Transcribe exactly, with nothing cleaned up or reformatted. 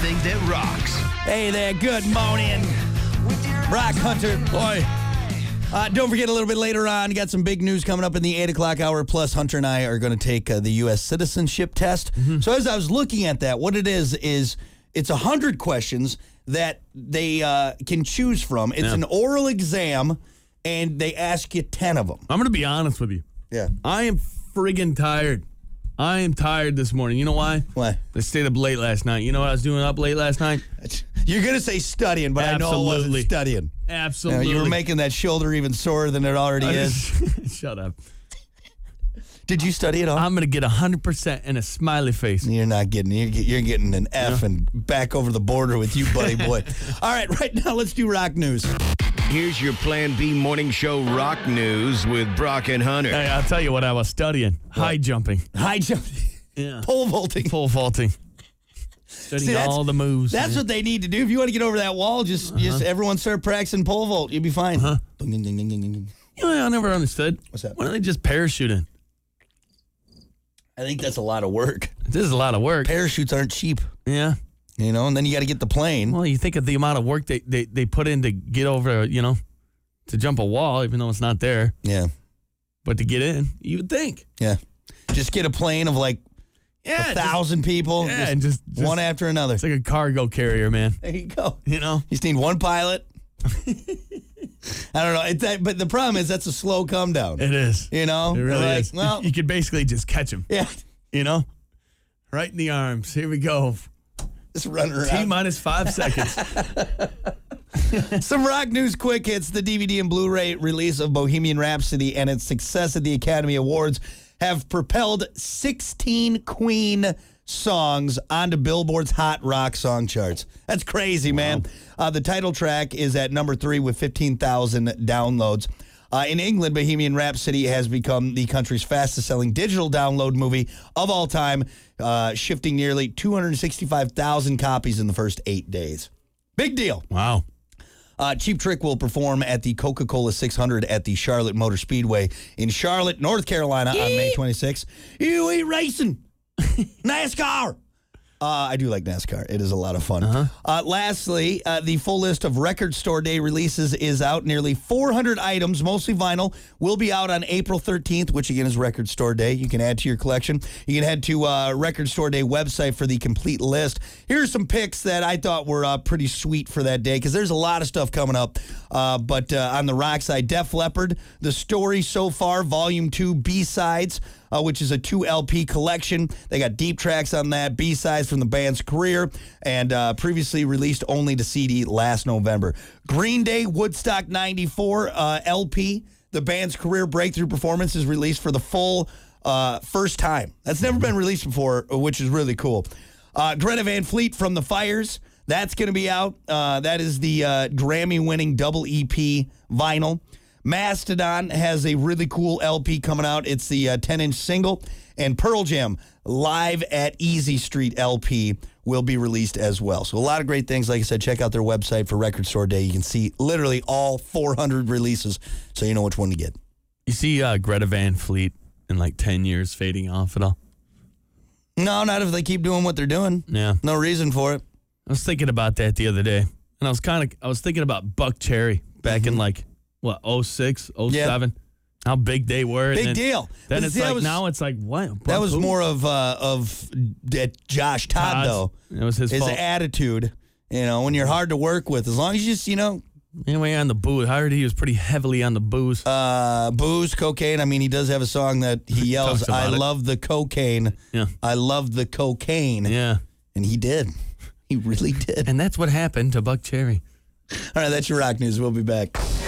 everything that rocks. Hey there, good morning. Rock Hunter. Boy. Uh, don't forget, a little bit later on, got some big news coming up in the eight o'clock hour. Plus, Hunter and I are going to take uh, the U S citizenship test. Mm-hmm. So as I was looking at that, what it is, is it's one hundred questions that they uh, can choose from. It's yeah. an oral exam, and they ask you ten of them. I'm going to be honest with you. Yeah. I am friggin' tired. I am tired this morning. You know why? Why? I stayed up late last night. You know what I was doing up late last night? You're going to say studying, but Absolutely. I know it wasn't studying. Absolutely. You, know, you were making that shoulder even sorer than it already is. Shut up. Did you study at all? I'm going to get one hundred percent and a smiley face. You're not getting You're, you're getting an F yeah. and back over the border with you, buddy boy. All right, right now, let's do rock news. Here's your Plan B morning show rock news with Brock and Hunter. Hey, I'll tell you what I was studying. What? High jumping. High jumping. Yeah. Pole vaulting. Pole vaulting. Studying See, all the moves. That's man. what they need to do. If you want to get over that wall, just, uh-huh. just everyone start practicing pole vault. You'll be fine. Uh-huh. Ding, ding, ding, ding, ding, ding. You know, I never understood. What's that? Why don't they just parachute in? I think that's a lot of work. This is a lot of work. Parachutes aren't cheap. Yeah. You know, and then you got to get the plane. Well, you think of the amount of work they, they, they put in to get over, you know, to jump a wall, even though it's not there. Yeah. But to get in, you would think. Yeah. Just get a plane of like yeah, a thousand just, people. Yeah, just and just, just one after another. It's like a cargo carrier, man. There you go. You know? You just need one pilot. I don't know. It's that, but the problem is that's a slow come down. It is. You know? It really like, is. Well, you could basically just catch him. Yeah. You know? Right in the arms. Here we go. Just run around. T minus five seconds. Some rock news quick hits. The D V D and Blu-ray release of Bohemian Rhapsody and its success at the Academy Awards have propelled sixteen Queen songs onto Billboard's Hot Rock Song charts. That's crazy, wow. man. Uh, the title track is at number three with fifteen thousand downloads. Uh, in England, Bohemian Rhapsody has become the country's fastest-selling digital download movie of all time, uh, shifting nearly two hundred sixty-five thousand copies in the first eight days. Big deal. Wow. Uh, Cheap Trick will perform at the Coca-Cola six hundred at the Charlotte Motor Speedway in Charlotte, North Carolina on May twenty-sixth. You ain't racing. NASCAR. Uh, I do like NASCAR. It is a lot of fun. Uh-huh. Uh, lastly, uh, the full list of Record Store Day releases is out. Nearly four hundred items, mostly vinyl, will be out on April thirteenth, which again is Record Store Day. You can add to your collection. You can head to uh, Record Store Day website for the complete list. Here's some picks that I thought were uh, pretty sweet for that day because there's a lot of stuff coming up. Uh, but uh, on the rock side, Def Leppard, The Story So Far, Volume two, B-Sides, Uh, which is a two L P collection. They got deep tracks on that, B-sides from the band's career, and uh, previously released only to C D last November. Green Day Woodstock ninety-four uh, L P, the band's career breakthrough performance, is released for the full uh, first time. That's never been released before, which is really cool. Uh, Greta Van Fleet From the Fires, that's going to be out. Uh, that is the uh, Grammy-winning double E P vinyl. Mastodon has a really cool L P coming out. It's the uh, ten-inch single. And Pearl Jam, Live at Easy Street L P, will be released as well. So a lot of great things. Like I said, check out their website for Record Store Day. You can see literally all four hundred releases, so you know which one to get. You see uh, Greta Van Fleet in like ten years fading off at all? No, not if they keep doing what they're doing. Yeah. No reason for it. I was thinking about that the other day. And I was kind of, I was thinking about Buck Cherry back mm-hmm. in like, what, oh six, oh seven? Yeah. How big they were. Big then, deal. Then but it's see, like, was, now it's like, what? Buck that was who? more of uh, of uh, Josh Todd, Todd's, though. It was his, his fault. attitude. You know, when you're hard to work with, as long as you just, you know. Anyway, on the booze. I heard he was pretty heavily on the booze. Uh, booze, cocaine. I mean, he does have a song that he yells, I it. love the cocaine. Yeah. I love the cocaine. Yeah. And he did. He really did. And that's what happened to Buck Cherry. All right, that's your rock news. We'll be back.